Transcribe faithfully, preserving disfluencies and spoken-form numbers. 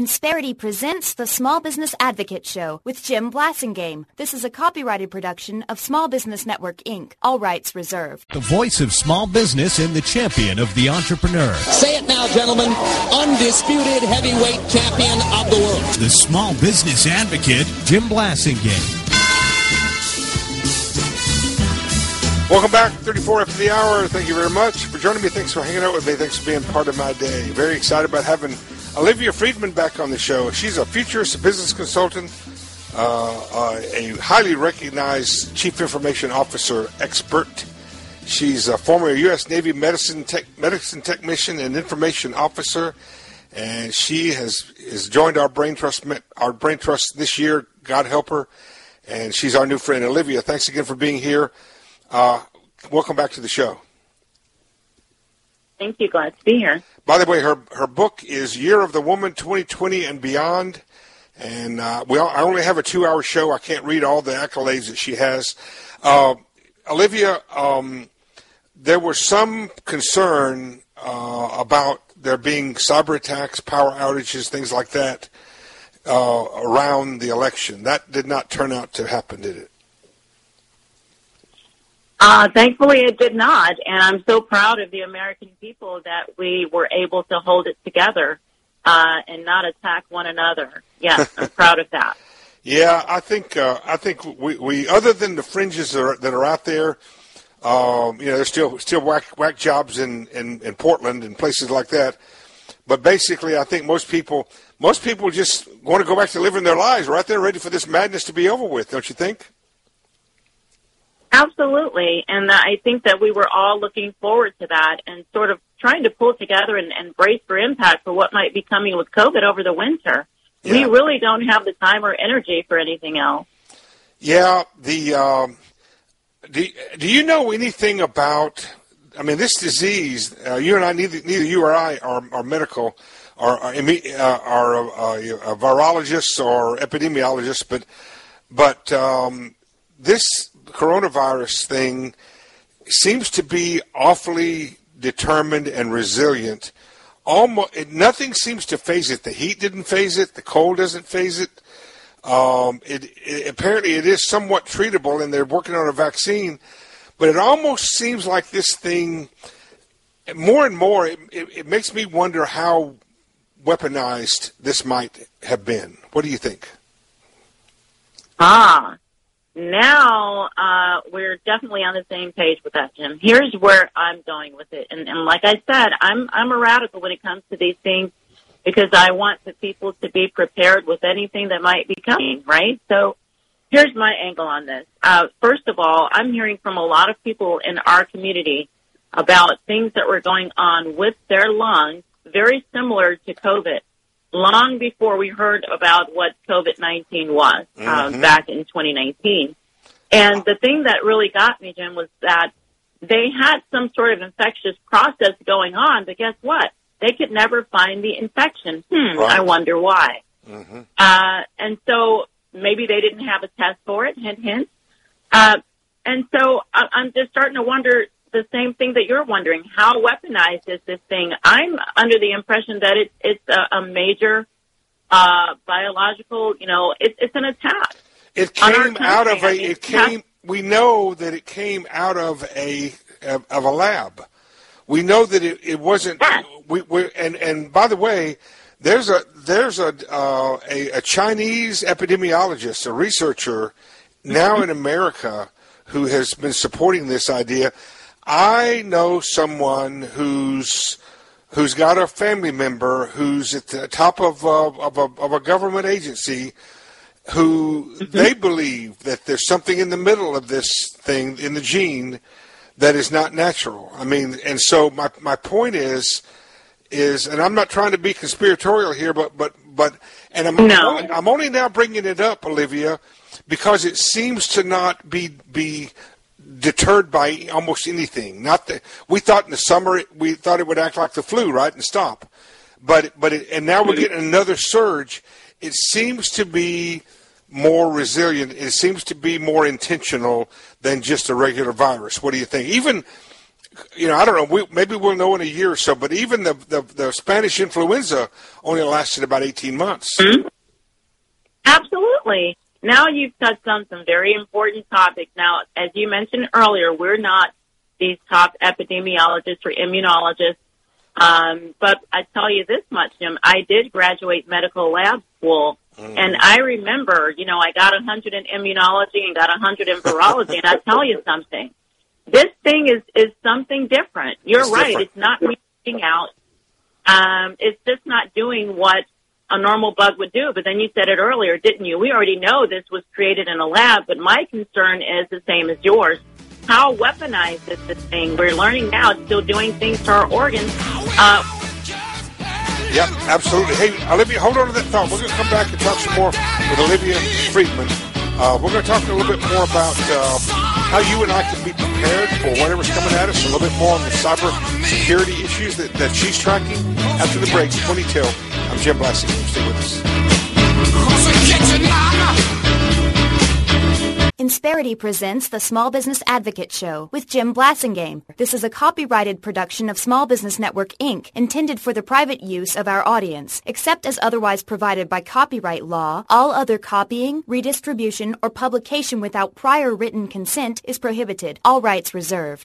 Insperity presents the Small Business Advocate Show with Jim Blasingame. This is a copyrighted production of Small Business Network, Incorporated. All rights reserved. The voice of small business and the champion of the entrepreneur. Say it now, gentlemen. Undisputed heavyweight champion of the world. The Small Business Advocate, Jim Blasingame. Welcome back, thirty-four after the hour. Thank you very much for joining me. Thanks for hanging out with me. Thanks for being part of my day. Very excited about having Olivia Friedman back on the show. She's a futurist, a business consultant, uh, uh, a highly recognized chief information officer expert. She's a former U S Navy medicine tech, medicine technician and information officer, and she has, has joined our Brain Trust our Brain Trust this year. God help her, and she's our new friend. Olivia, thanks again for being here. Uh, welcome back to the show. Thank you. Glad to be here. By the way, her her book is Year of the Woman twenty twenty and Beyond. And uh, we all, I only have a two-hour show. I can't read all the accolades that she has. Uh, Olivia, um, there was some concern uh, about there being cyber attacks, power outages, things like that uh, around the election. That did not turn out to happen, did it? Uh, thankfully, it did not, and I'm so proud of the American people that we were able to hold it together uh, and not attack one another. Yes, I'm proud of that. Yeah, I think uh, I think we, we other than the fringes that are, that are out there, um, you know, there's still still whack whack jobs in, in, in Portland and places like that. But basically, I think most people most people just want to go back to living their lives right there, ready for this madness to be over with. Don't you think? Absolutely, and I think that we were all looking forward to that and sort of trying to pull together and, and brace for impact for what might be coming with COVID over the winter. Yeah. We really don't have the time or energy for anything else. Yeah, the um, do, do you know anything about, I mean, this disease, uh, you and I, neither, neither you or I are, are medical, are, are, uh, are uh, uh, virologists or epidemiologists, but, but um, this coronavirus thing seems to be awfully determined and resilient. Almost nothing seems to phase it. The heat didn't phase it. The cold doesn't phase it. Um, it, it apparently it is somewhat treatable, and they're working on a vaccine. But it almost seems like this thing, more and more, it, it, it makes me wonder how weaponized this might have been. What do you think? Ah. Now, uh, we're definitely on the same page with that, Jim. Here's where I'm going with it. And, and like I said, I'm, I'm a radical when it comes to these things because I want the people to be prepared with anything that might be coming, right? So here's my angle on this. Uh, first of all, I'm hearing from a lot of people in our community about things that were going on with their lungs, very similar to COVID. Long before we heard about what COVID nineteen was uh, mm-hmm. back in twenty nineteen. And the thing that really got me, Jim, was that they had some sort of infectious process going on, but guess what? They could never find the infection. Hmm, right. I wonder why. Mm-hmm. Uh, and so maybe they didn't have a test for it, hint, hint. Uh, and so I- I'm just starting to wonder the same thing that you're wondering. How weaponized is this thing? I'm under the impression that it's it's a, a major uh, biological, you know, it, it's an attack. It came out of a. I mean, it came. We know that it came out of a of, of a lab. We know that it, it wasn't. Yes. We, we and and by the way, there's a there's a uh, a, a Chinese epidemiologist, a researcher now in America who has been supporting this idea. I know someone who's who's got a family member who's at the top of uh, of, a, of a government agency who mm-hmm. they believe that there's something in the middle of this thing in the gene that is not natural. I mean, and so my my point is is, and I'm not trying to be conspiratorial here, but but but, and I'm no. only, I'm only now bringing it up, Olivia, because it seems to not be be. deterred by almost anything. Not that we thought in the summer it, we thought it would act like the flu, right, and stop. But but it, and now we're getting another surge. It seems to be more resilient. It seems to be more intentional than just a regular virus. What do you think? Even you know, I don't know. We, maybe we'll know in a year or so. But even the the, the Spanish influenza only lasted about eighteen months. Mm-hmm. Absolutely. Now you've touched on some very important topics. Now, as you mentioned earlier, we're not these top epidemiologists or immunologists. Um, but I tell you this much, Jim, I did graduate medical lab school, mm. and I remember, you know, I got a hundred in immunology and got a hundred in virology, and I tell you something, this thing is, is something different. You're it's right. Different. It's not reaching out. Um, it's just not doing what a normal bug would do. But then you said it earlier, didn't you? We already know this was created in a lab, but my concern is the same as yours. How weaponized is this thing? We're learning now it's still doing things to our organs. Uh, yep, absolutely. Hey, Olivia, hold on to that thought. We're going to come back and talk some more with Olivia Friedman. Uh, we're going to talk a little bit more about uh, how you and I can be prepared for whatever's coming at us, a little bit more on the cyber security issues that, that she's tracking. After the break, twenty till. I'm Jim Blassie. Stay with us. Insperity presents the Small Business Advocate Show with Jim Blasingame. This is a copyrighted production of Small Business Network, Incorporated, intended for the private use of our audience. Except as otherwise provided by copyright law, all other copying, redistribution, or publication without prior written consent is prohibited. All rights reserved.